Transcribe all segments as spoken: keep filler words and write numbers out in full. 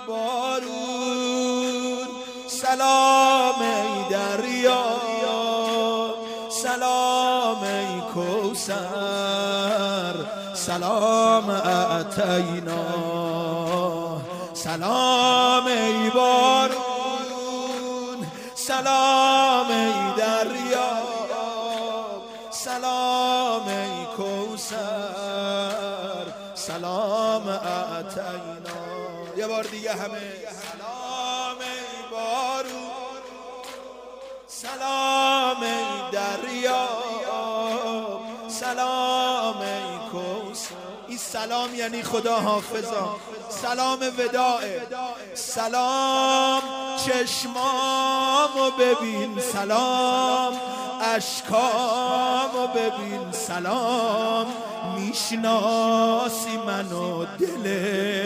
بارون، سلام ای دریا، سلام ای کوثر، سلام اعطینا، سلام ای بارون، سلام ای دریا، سلام ای کوثر، سلام اعطینا. یه بار دیگه همه. سلام ای بارون، سلام ای دریا، سلام ای کوثر. این سلام یعنی خدا حافظا، سلام وداعه. سلام چشمامو ببین، سلام اشکامو ببین، سلام میشناسی منو دل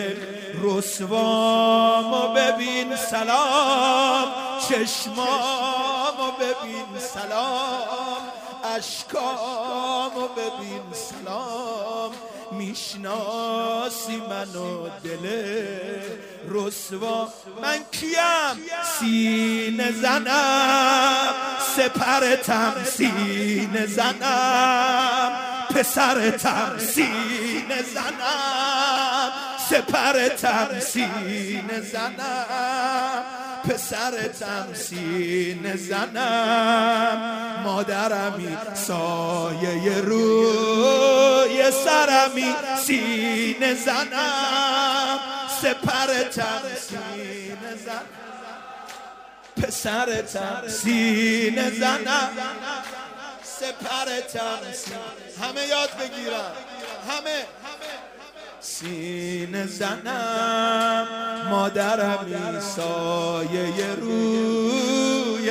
رسوامو ببین، سلام چشمامو ببین، سلام اشکامو ببین، سلام میشناسی منو دل رسوا. من کیم؟ سینه زنم، سپرتم سینه زنم، پسرتم سینه زنم، سپرتم سینه زنم، پسرتم سینه زنم، مادرمی سایه روی سرمی سینه زنم، سپرتم سینه زنم، پسرتم سینه زنم، سپرتم سینه. همه یاد بگیرن، همه سینه زنم، مادرمی سایه روی.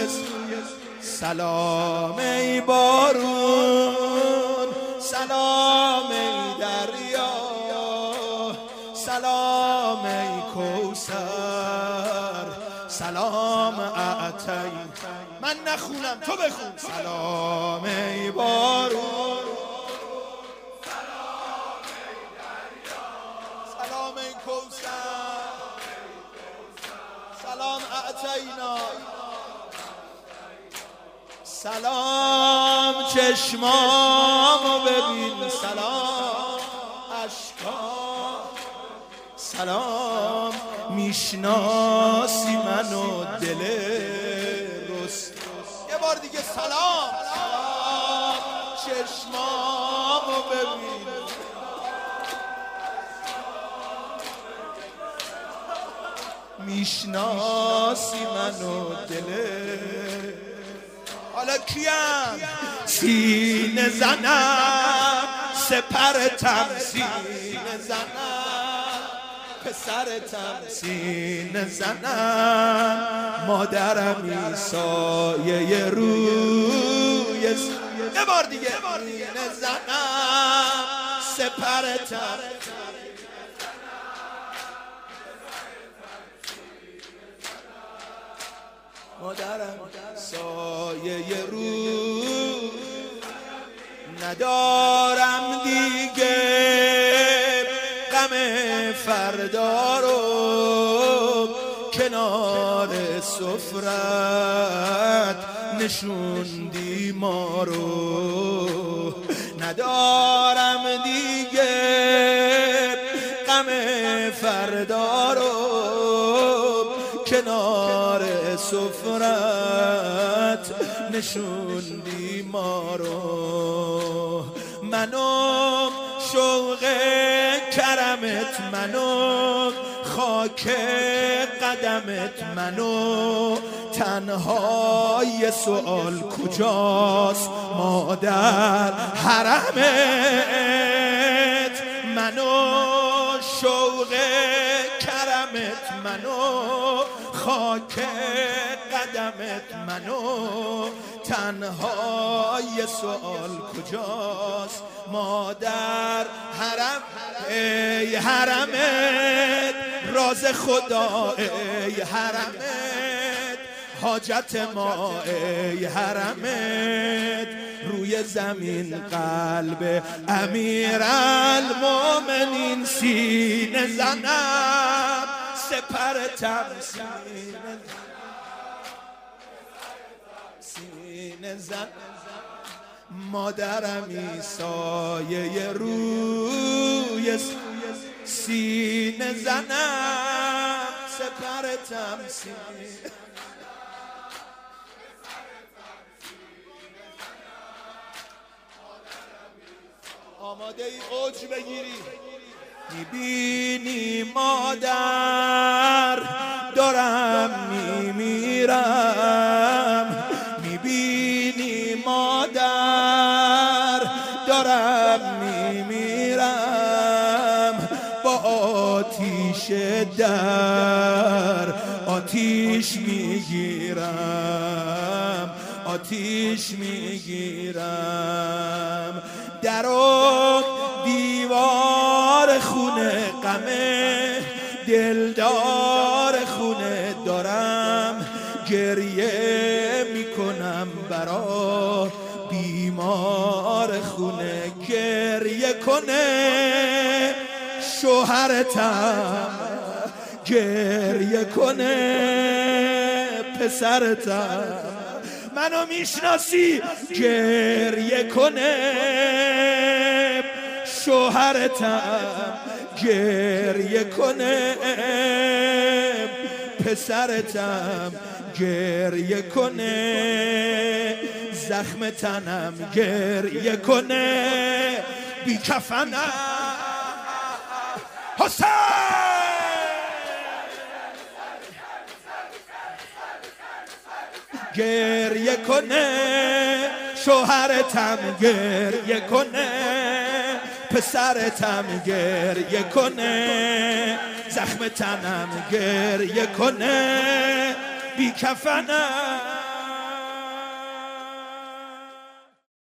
سلام ای بارون، سلام ای دریا، سلام ای کوثر، سلام اعطینا. من نخونم تو بخون. سلام ای بارون، سلام ای کوثر، سلام اعطینا، سلام چشمامو ببین، سلام اشکام، سلام میشناسی منو دل رست. یه بار دیگه. سلام، سلام چشمامو ببین، میشناسی منو دل. حالا کیم؟ سینه زنم، سپرتم سینه زنم، پسرتم سینه زنم، مادرمی سایه روی. یه بار دیگه. سینه زنم، سپرتم، مادرم سایه رو. ندارم دیگه غم فردا رو، کنار سفرت نشوندی ما رو. ندارم دیگه غم فردا رو، کنار سفرت نشوندی ما رو. منو شوق کرمت، منو خاک قدمت، منو تنها یه سؤال کجاست مادر حرمت. منو شوق کرمت، منو خاک قدمت، منو تنها یه سؤال کجاست مادر حرم. ای حرمت راز خدا، ای حرمت حاجت ما، ای حرمت روی زمین قلب امیرالمومنین سینه زنم، سپرتم سینه سینه زن مادرمی سایه روی سینه زنم سپرتم سینه آماده ای اوج بگیری میبینی مادر دارم میمیرم میبینی مادر دارم میمیرم با آتیش در آتیش میگیرم آتیش میگیرم در و دیوار خونه غمه دلدار خونه دارم گریه میکنم برا بیمار خونه گریه کنه شوهرتم گریه کنه پسرتم منو میشناسی گریه کنه شوهرتم گریه کنه پسرتم گریه کنه زخم تنم گریه کنه بی کفنم حسین گریه کنه شوهرتم گریه کنه پسرتم گریه کنه زخم تنم گریه کنه بی کفنم